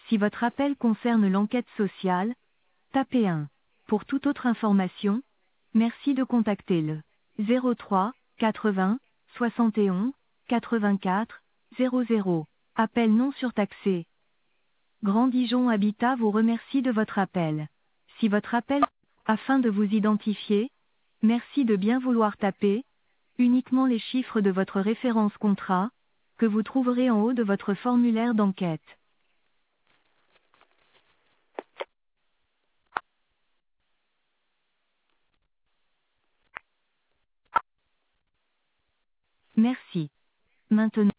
Si votre appel concerne l'enquête sociale, tapez 1. Pour toute autre information, merci de contacter le 03 80 71 84 00. Appel non surtaxé. Grand Dijon Habitat vous remercie de votre appel. Si votre appel, afin de vous identifier, merci de bien vouloir taper uniquement les chiffres de votre référence contrat, que vous trouverez en haut de votre formulaire d'enquête. Merci. Maintenant,